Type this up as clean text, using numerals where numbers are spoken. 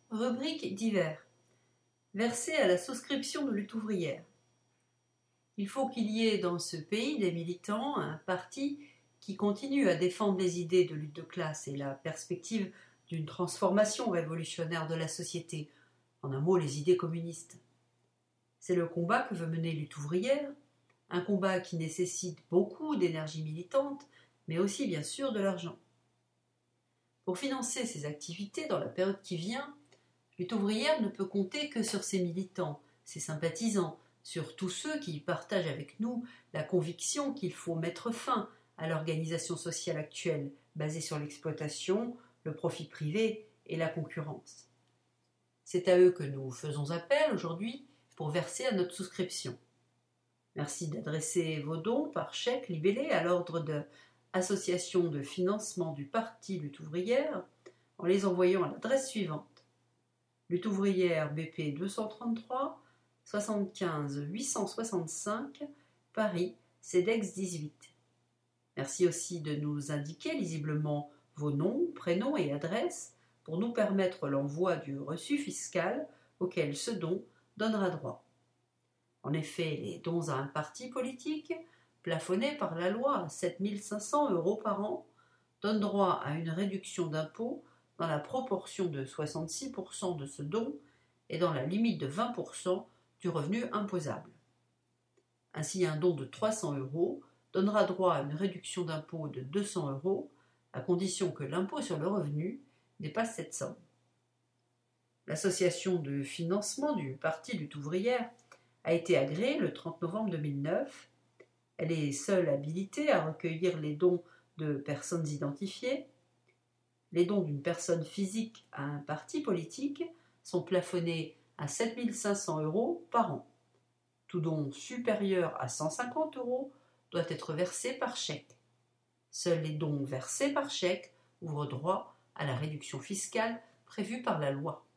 Rubrique divers. Verser à la souscription de lutte ouvrière. Il faut qu'il y ait dans ce pays des militants, un parti qui continue à défendre les idées de lutte de classe et la perspective d'une transformation révolutionnaire de la société, en un mot les idées communistes. C'est le combat que veut mener lutte ouvrière, un combat qui nécessite beaucoup d'énergie militante, mais aussi bien sûr de l'argent. Pour financer ces activités dans la période qui vient, Lutte ouvrière ne peut compter que sur ses militants, ses sympathisants, sur tous ceux qui partagent avec nous la conviction qu'il faut mettre fin à l'organisation sociale actuelle, basée sur l'exploitation, le profit privé et la concurrence. C'est à eux que nous faisons appel aujourd'hui pour verser à notre souscription. Merci d'adresser vos dons par chèque libellé à l'ordre de Association de financement du Parti Lutte ouvrière en les envoyant à l'adresse suivante: Lutte ouvrière BP 233 75 865 Paris, CEDEX 18. Merci aussi de nous indiquer lisiblement vos noms, prénoms et adresses pour nous permettre l'envoi du reçu fiscal auquel ce don donnera droit. En effet, les dons à un parti politique, plafonnés par la loi à 7 500 € par an, donnent droit à une réduction d'impôt dans la proportion de 66% de ce don et dans la limite de 20% du revenu imposable. Ainsi, un don de 300 € donnera droit à une réduction d'impôt de 200 € à condition que l'impôt sur le revenu dépasse cette somme. L'association de financement du Parti Lutte ouvrière a été agréée le 30 novembre 2009. Elle est seule habilitée à recueillir les dons de personnes identifiées. Les dons d'une personne physique à un parti politique sont plafonnés à 7 500 € par an. Tout don supérieur à 150 € doit être versé par chèque. Seuls les dons versés par chèque ouvrent droit à la réduction fiscale prévue par la loi.